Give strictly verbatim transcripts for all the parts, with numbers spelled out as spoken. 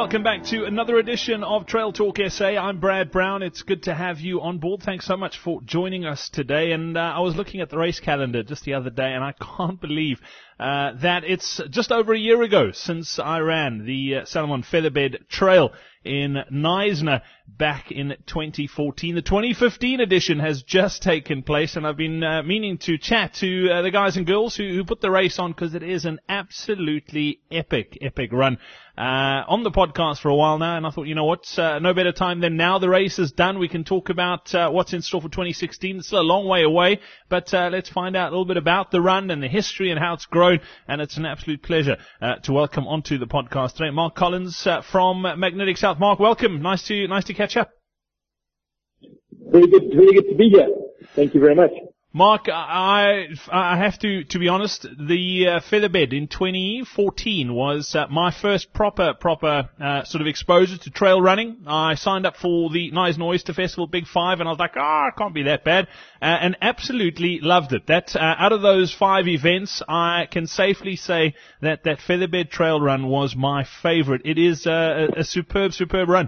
Welcome back to another edition of Trail Talk S A. I'm Brad Brown. It's good to have you on board. Thanks so much for joining us today. And uh, I was looking at the race calendar just the other day, and I can't believe uh, that it's just over a year ago since I ran the uh, Salomon Featherbed Trail in Knysna back in twenty fourteen. The twenty fifteen edition has just taken place, and I've been uh, meaning to chat to uh, the guys and girls who, who put the race on, because it is an absolutely epic, epic run. Uh, on the podcast for a while now, and I thought, you know what, uh, no better time than now. The race is done. We can talk about uh, what's in store for twenty sixteen. It's still a long way away, but uh, let's find out a little bit about the run and the history and how it's grown, and it's an absolute pleasure uh, to welcome onto the podcast today Mark Collins uh, from Magnetic South. Mark, welcome. Nice to nice to catch up. Very good, very good to be here. Thank you very much. Mark, I, I have to, to be honest, the uh, Featherbed in twenty fourteen was uh, my first proper, proper uh, sort of exposure to trail running. I signed up for the Knysna Oyster Festival Big Five, and I was like, ah, oh, it can't be that bad, uh, and absolutely loved it. That uh, out of those five events, I can safely say that that Featherbed Trail run was my favorite. It is uh, a, a superb, superb run.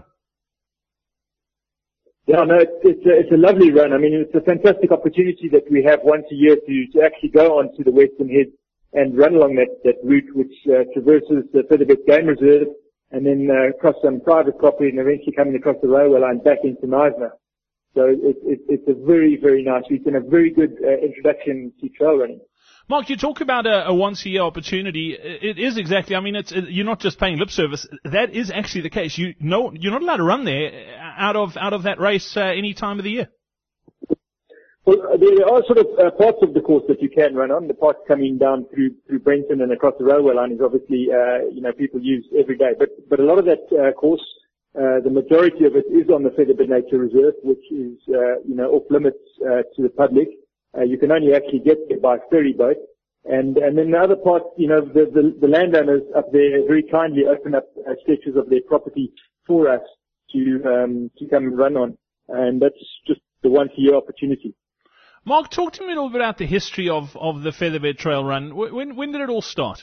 Yeah, no, it's, it's, a, it's a lovely run. I mean, it's a fantastic opportunity that we have once a year to, to actually go onto the Western Head and run along that, that route, which uh, traverses the Featherbed Game Reserve and then uh, across some private property and eventually coming across the railway line back into Knysna. So it, it, it's a very, very nice route and a very good uh, introduction to trail running. Mark, you talk about a, a once-a-year opportunity. It is exactly, I mean, it's, it, you're not just paying lip service. That is actually the case. You know, you're not allowed to run there out of out of that race uh, any time of the year. Well, there are sort of uh, parts of the course that you can run on. The part coming down through through Brenton and across the railway line is obviously, uh, you know, people use every day. But but a lot of that uh, course, uh, the majority of it is on the Featherbed Nature Reserve, which is, uh, you know, off limits uh, to the public. Uh, you can only actually get there by ferry boat. And, and then the other part, you know, the, the, the landowners up there very kindly open up uh, stretches of their property for us to, um, to come and run on. And that's just the once a year opportunity. Mark, talk to me a little bit about the history of, of the Featherbed Trail run. When, when did it all start?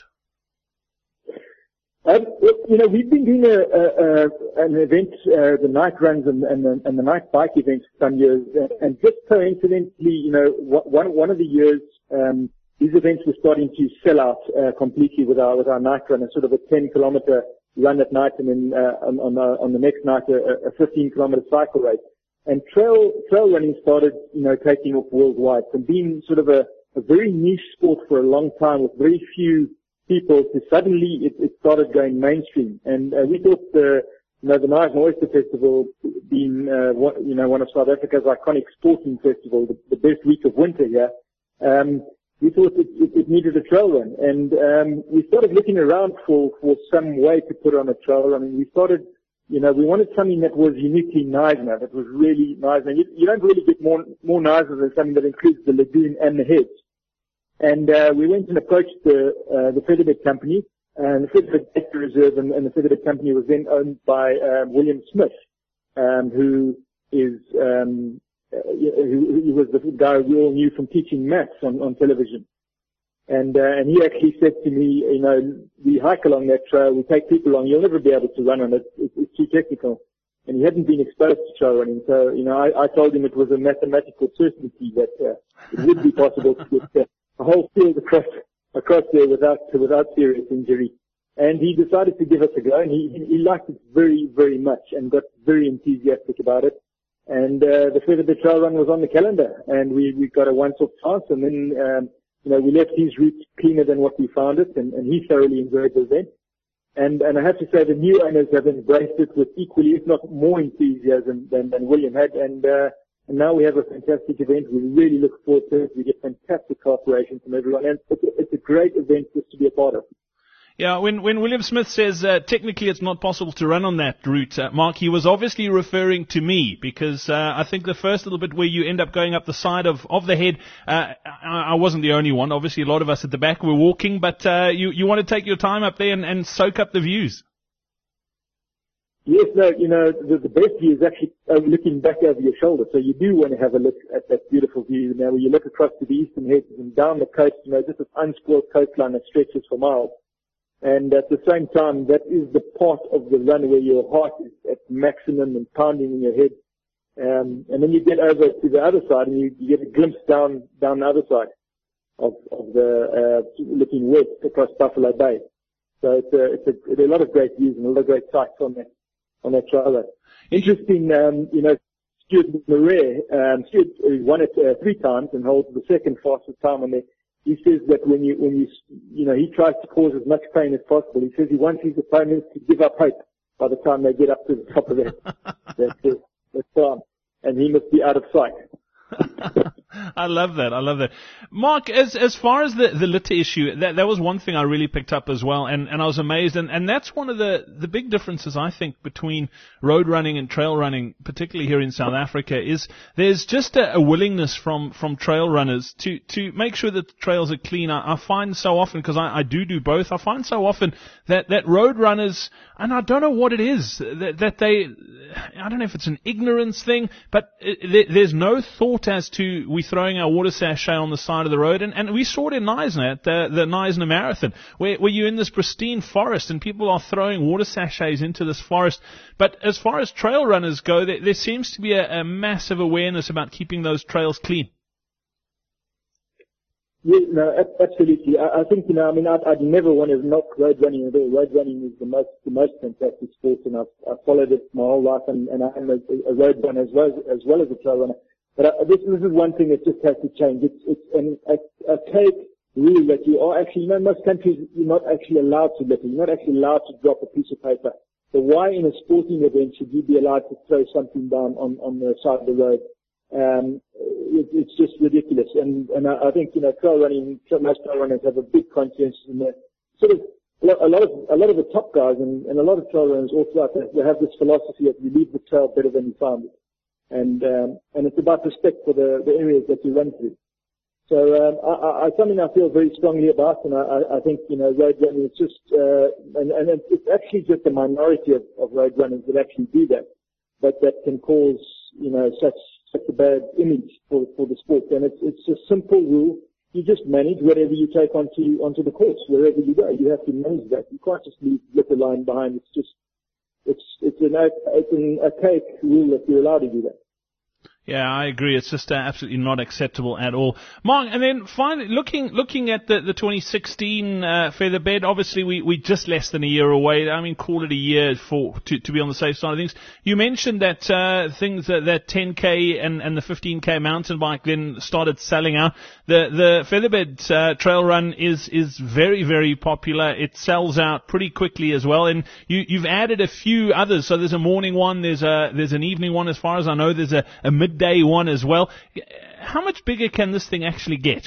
Um, you know, we've been doing a, a, a, an event, uh, the night runs and, and, the, and the night bike events for some years, and just coincidentally, you know, one, one of the years, um, these events were starting to sell out, uh, completely with our, with our night run, a sort of a ten kilometer run at night, and then, uh, on, on, uh, on the next night, a, a fifteen kilometer cycle race. And trail, trail running started, you know, taking off worldwide, from being sort of a, a very niche sport for a long time with very few people, to suddenly it, it started going mainstream. And uh, we thought the, you know, the Knysna Oyster Festival, being, uh, one, you know, one of South Africa's iconic sporting festivals, the, the best week of winter here, um, we thought it, it, it needed a trail run. And um, we started looking around for, for some way to put on a trail run. And we started, you know, we wanted something that was uniquely Knysna, that was really Knysna. You, you don't really get more, more Knysna than something that includes the lagoon and the heads. And uh, we went and approached the uh, the Featherbed Company, and the Featherbed Nature Reserve, and, and the Featherbed Company was then owned by um, William Smith, um, who is um, uh, who, who was the guy we all knew from teaching maths on, on television. And uh, and he actually said to me, you know, we hike along that trail, we take people along, you'll never be able to run on it, it's, it's too technical. And he hadn't been exposed to trail running, so you know, I, I told him it was a mathematical certainty that uh, it would be possible to get uh, a whole field across across there without without serious injury. And he decided to give us a go, and he he liked it very, very much and got very enthusiastic about it. And uh, the Featherbed Trail Run was on the calendar, and we we got a once-off chance, and then um, you know, we left his route cleaner than what we found it, and, and he thoroughly enjoyed the event. And and I have to say the new owners have embraced it with equally, if not more enthusiasm than, than William had, and uh, And now we have a fantastic event. We really look forward to it. We get fantastic cooperation from everyone. And it's a, it's a great event just to be a part of. Yeah, when, when William Smith says uh, technically it's not possible to run on that route, uh, Mark, he was obviously referring to me, because uh, I think the first little bit where you end up going up the side of, of the head, uh, I, I wasn't the only one. Obviously a lot of us at the back were walking, but uh, you, you want to take your time up there and, and soak up the views. Yes, no, you know, the, the best view is actually uh, looking back over your shoulder. So you do want to have a look at that beautiful view now, where you look across to the eastern heads and down the coast, you know, just this unspoiled coastline that stretches for miles. And at the same time, that is the part of the run where your heart is at maximum and pounding in your head. Um, and then you get over to the other side and you, you get a glimpse down, down the other side of, of the, uh, looking west across Buffalo Bay. So it's a, it's a, there are a lot of great views and a lot of great sights on that, on that trail run. Interesting, um, you know, Stuart Marais, um, Stuart won it uh, three times and holds the second fastest time on there. He says that when you, when you, you know, he tries to cause as much pain as possible. He says he wants his opponents to give up hope by the time they get up to the top of that, that, uh, that farm. And he must be out of sight. I love that. I love that. Mark, as as far as the, the litter issue, that that was one thing I really picked up as well, and, and I was amazed. And, and that's one of the, the big differences, I think, between road running and trail running, particularly here in South Africa, is there's just a, a willingness from, from trail runners to, to make sure that the trails are clean. I, I find so often, because I, I do do both, I find so often that, that road runners, and I don't know what it is, that, that they, I don't know if it's an ignorance thing, but it, there's no thought as to we throwing our water sachet on the side of the road, and, and we saw it in Knysna at the, the Knysna Marathon, where, where you're in this pristine forest and people are throwing water sachets into this forest. But as far as trail runners go, there, there seems to be a, a massive awareness about keeping those trails clean. Yeah, no, absolutely. I, I think, you know, I mean, I'd, I'd never want to knock road running at all. Road running is the most, the most fantastic sport, and I've, I've followed it my whole life, and, and I'm a, a road runner as well, as well as a trail runner. But uh, this, this is one thing that just has to change. It's, it's an a, archaic rule that you are actually, you know, in most countries you're not actually allowed to litter. You're not actually allowed to drop a piece of paper. So why in a sporting event should you be allowed to throw something down on, on the side of the road? Um, it, it's just ridiculous. And, and I, I think, you know, trail running, most trail runners have a big conscience, and they're sort of, a lot of, a lot of the top guys and, and a lot of trail runners all throughout, they have this philosophy of you leave the trail better than you found it. And, um, and it's about respect for the, the areas that you run through. So, um, I, I, something I feel very strongly about, and I, I think, you know, road running is just, uh, and, and it's actually just a minority of, of road runners that actually do that, but that can cause, you know, such, such a bad image for, for the sport. And it's, it's a simple rule. You just manage whatever you take onto, onto the course, wherever you go. You have to manage that. You can't just leave, let the line behind. It's just, it's, it's an, it's an archaic rule that you're allowed to do that. Yeah, I agree. It's just uh, absolutely not acceptable at all. Mark, and then finally, looking looking at the, the twenty sixteen uh, Featherbed, obviously we we just less than a year away. I mean, call it a year for to, to be on the safe side of things. You mentioned that uh, things that, that ten K and, and the fifteen K mountain bike then started selling out. The the Featherbed uh, trail run is is very very popular. It sells out pretty quickly as well. And you you've added a few others. So there's a morning one, there's a there's an evening one. As far as I know, there's a, a mid day one as well. How much bigger can this thing actually get?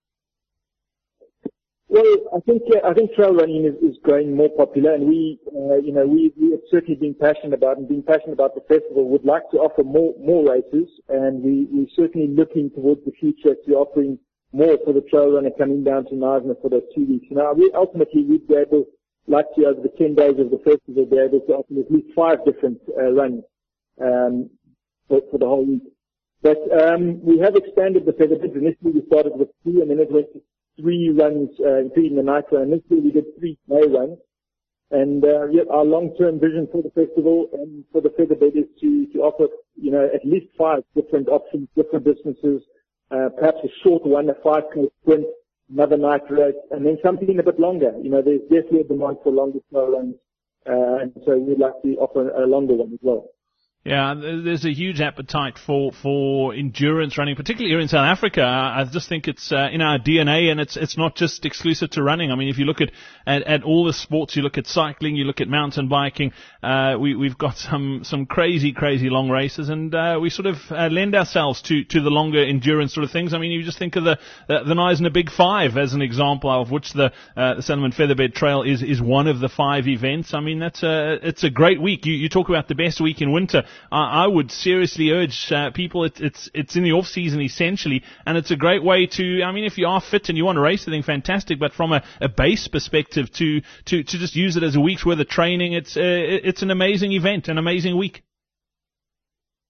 Well, I think uh, I think trail running is, is growing more popular, and we, uh, you know, we we have certainly been passionate about and being passionate about the festival. Would like to offer more more races, and we we're certainly looking towards the future to offering more for the trail runner coming down to Knysna for those two weeks. Now, we ultimately we'd be able, like to over the ten days of the festival, be able to offer at least five different uh, runs um, for, for the whole week. But um, we have expanded the Featherbed. Initially, we started with two, and then it went to three runs, uh, including the night run. Initially, we did three day runs. And uh, yet our long-term vision for the festival and for the Featherbed is to, to offer, you know, at least five different options, different distances, uh, perhaps a short one, a five K sprint, another night race, and then something a bit longer. You know, there's definitely a demand for longer trail runs, uh, and so we'd like to offer a longer one as well. Yeah, there's a huge appetite for, for endurance running, particularly here in South Africa. I just think it's uh, in our D N A, and it's it's not just exclusive to running. I mean, if you look at, at, at all the sports, you look at cycling, you look at mountain biking, uh, we, we've got some, some crazy, crazy long races, and uh, we sort of uh, lend ourselves to, to the longer endurance sort of things. I mean, you just think of the the, the Knysna Big Five as an example, of which the, uh, the Sanlam Featherbed Trail is, is one of the five events. I mean, that's a, it's a great week. You, you talk about the best week in winter. I would seriously urge uh, people, it, it's it's in the off season essentially, and it's a great way to, I mean, if you are fit and you want to race the thing, fantastic, but from a, a base perspective, to, to, to just use it as a week's worth of training, it's uh, it's an amazing event, an amazing week.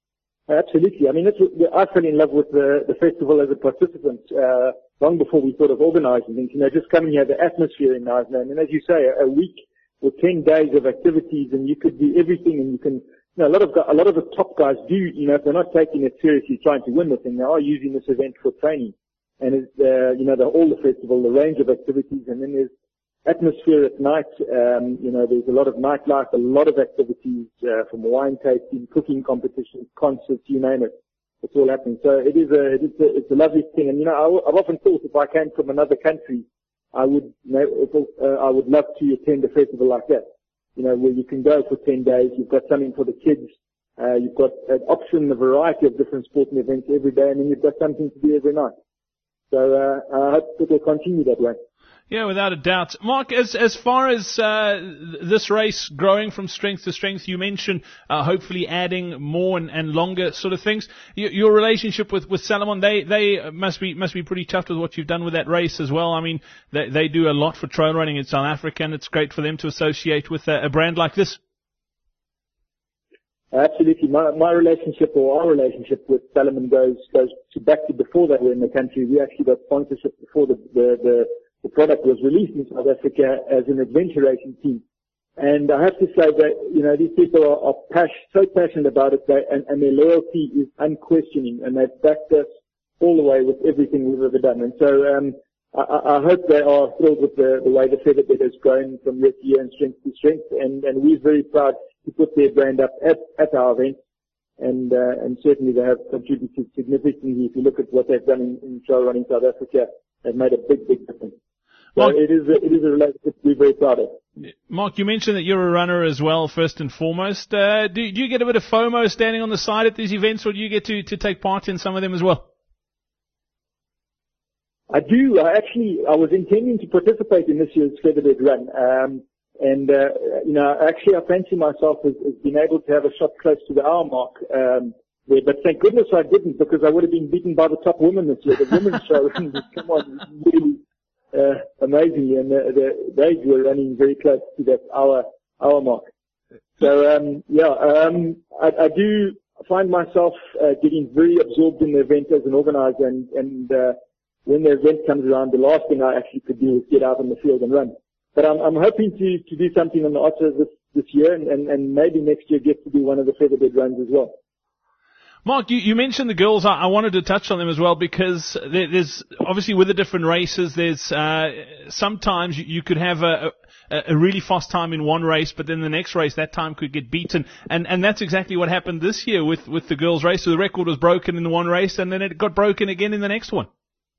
Absolutely. I mean, it's, I fell in love with the, the festival as a participant uh, long before we thought of organising things. You know, just coming here, the atmosphere in Knysna. And as you say, a, a week with ten days of activities, and you could do everything, and you can. You know, a lot of a lot of the top guys do. You know, if they're not taking it seriously, trying to win the thing, they are using this event for training. And it's, uh, you know, the, all the festival, the range of activities, and then there's atmosphere at night. Um, you know, there's a lot of nightlife, a lot of activities uh, from wine tasting, cooking competitions, concerts, you name it. It's all happening. So it is a, it is a, it's a lovely thing. And you know, I, I've often thought if I came from another country, I would, you know, if, uh, I would love to attend a festival like that. You know, where you can go for ten days. You've got something for the kids. Uh, you've got an option, a variety of different sporting events every day, and then you've got something to do every night. So uh, I hope it will continue that way. Yeah, without a doubt. Mark, as as far as uh, this race growing from strength to strength, you mentioned uh, hopefully adding more and, and longer sort of things. Your, your relationship with, with Salomon, they they must be must be pretty tough with what you've done with that race as well. I mean, they they do a lot for trail running in South Africa, and it's great for them to associate with a, a brand like this. Absolutely. My, my relationship, or our relationship with Salomon goes goes to back to before they were in the country. We actually got sponsorship before the the, the The product was released in South Africa as an adventure racing team. And I have to say that, you know, these people are, are pas- so passionate about it, they, and, and their loyalty is unquestioning, and they've backed us all the way with everything we've ever done. And so um, I, I hope they are thrilled with the, the way the Featherbed has grown from year to year and strength to strength. And, and we're very proud to put their brand up at, at our event. And, uh, and certainly they have contributed significantly. If you look at what they've done in, in trail running South Africa, they've made a big, big difference. So Mark, it is a, it is a relationship we're very proud of. Mark, you mentioned that you're a runner as well, first and foremost. Uh, do, do you get a bit of FOMO standing on the side at these events, or do you get to, to take part in some of them as well? I do. I actually, I was intending to participate in this year's Featherbed Run. Um, and, uh, you know, actually I fancy myself as, as being able to have a shot close to the hour mark, um, there. But thank goodness I didn't, because I would have been beaten by the top women this year. The women's show, come on, really, Uh, amazingly, and the, the, they were running very close to that hour hour mark. So um, yeah, um, I, I do find myself uh, getting very absorbed in the event as an organizer, and, and uh, when the event comes around, the last thing I actually could do is get out on the field and run. But I'm, I'm hoping to, to do something on the Otter this, this year, and, and, and maybe next year get to do one of the Featherbed runs as well. Mark, you, you mentioned the girls. I, I wanted to touch on them as well, because there, there's obviously with the different races, there's uh, sometimes you, you could have a, a, a really fast time in one race, but then the next race that time could get beaten, and and that's exactly what happened this year with with the girls' race. So the record was broken in the one race, and then it got broken again in the next one.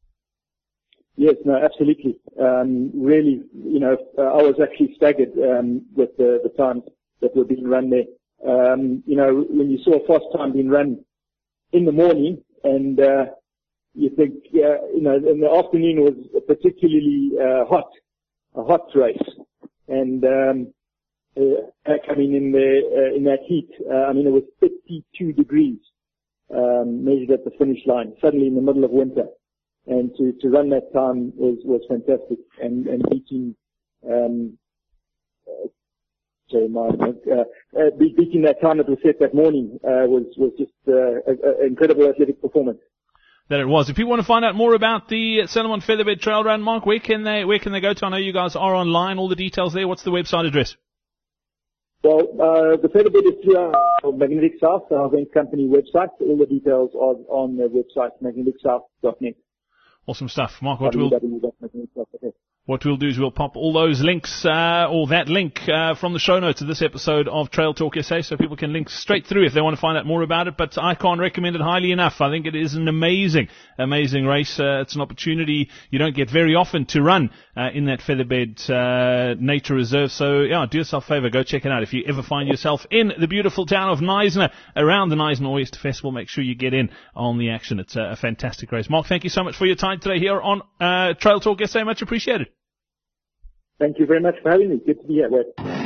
Yes, no, absolutely. Um, really, you know, uh, I was actually staggered um, with the, the times that were being run there. Um, you know, when you saw a fast time being run in the morning, and uh, you think, uh, you know, in the afternoon was particularly uh, hot, a hot race, and um, uh, coming in the uh, in that heat, uh, I mean, it was fifty-two degrees um, measured at the finish line, suddenly in the middle of winter, and to to run that time was was fantastic, and and beating. Um, uh, So my, uh, uh, beating that time that was set that morning uh, was was just uh, an incredible athletic performance. That it was. If people want to find out more about the Salomon Featherbed Trail Run, Mark, where can they where can they go to? I know you guys are online. All the details there. What's the website address? Well, uh, the Featherbed is through our Magnetic South, our event company website. All the details are on the website magnetic south dot net. Awesome stuff, Mark. What w we'll w w dot magnetic south dot net. What we'll do is we'll pop all those links, uh, or that link, uh, from the show notes of this episode of Trail Talk S A, so people can link straight through if they want to find out more about it. But I can't recommend it highly enough. I think it is an amazing, amazing race. Uh, it's an opportunity you don't get very often to run, uh, in that Featherbed, uh, nature reserve. So yeah, do yourself a favor. Go check it out. If you ever find yourself in the beautiful town of Knysna, around the Knysna Oyster Festival, make sure you get in on the action. It's a, a fantastic race. Mark, thank you so much for your time today here on, uh, Trail Talk S A. Much appreciated. Thank you very much for having me. Good to be here, Wes.